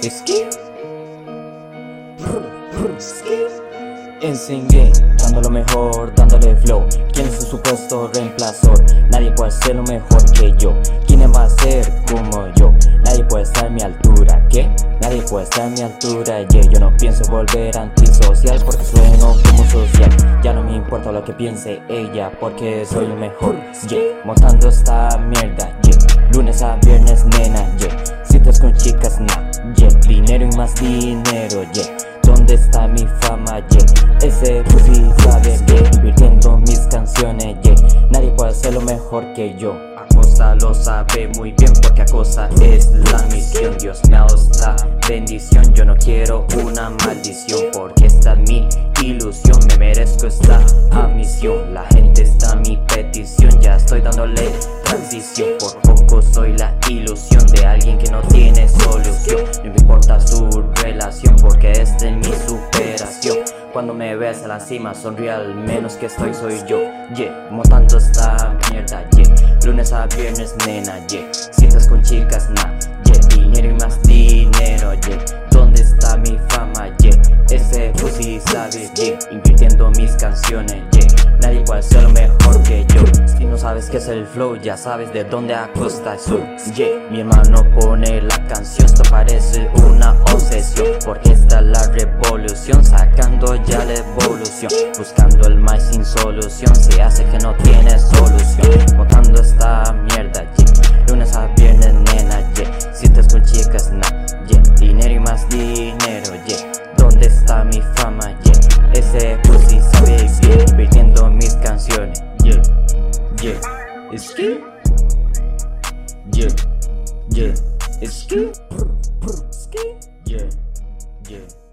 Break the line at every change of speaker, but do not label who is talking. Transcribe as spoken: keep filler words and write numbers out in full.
Ski En Singue, dando lo mejor, dándole flow. ¿Quién es su supuesto reemplazor? Nadie puede ser lo mejor que yo. ¿Quién va a ser como yo? Nadie puede estar a mi altura. ¿Qué? Nadie puede estar a mi altura. Yeah, yo no pienso volver antisocial porque sueno como social. Ya no me importa lo que piense ella porque soy el mejor. Yeah, montando esta mierda. Yeah, lunes a viernes, nena. Yeah, citas con chicas, nah. Yeah, dinero y más dinero. Yeah, ¿dónde está mi fama? Yeah, ese pussy sabe bien, invirtiendo mis canciones. Yeah, nadie puede hacerlo mejor que yo. Acosta lo sabe muy bien porque Acosta es la misión. Dios me ha dado esta bendición. Yo no quiero una maldición porque esta es mi ilusión. Me merezco esta admisión. La gente está a mi petición. Ya estoy dándole transición. Por poco soy la ilusión de alguien que no tiene solución. No me importa su relación porque esta es mi superación. Cuando me ves a la cima sonríe, al menos que estoy soy yo. Yeah, montando esta mierda. Yeah, lunes a viernes, nena. Yeah, citas con chicas, nah. Yeah, dinero y más dinero. Yeah, ¿dónde está mi fama? Yeah, ese pussy sabe bien, invirtiendo mis canciones. Yeah, nadie puede ser lo mejor que yo. Si no sabes qué es el flow, ya sabes de dónde Acosta soy. Yeah, mi hermano pone la canción, esto parece una obsesión porque esta es la revolución, sacando ya la evolución, buscando el más sin solución, se hace que no tiene solución, montando esta mierda. Yeah, lunes a viernes, nena. Yeah, citas con chicas, nah. Yeah, dinero y más dinero. Yeah, ¿dónde está mi fama? Yeah, ese pussy sabe bien, invirtiendo mis canciones. Yeah, yeah, ski. Yeah, yeah, ski. Yeah, yeah.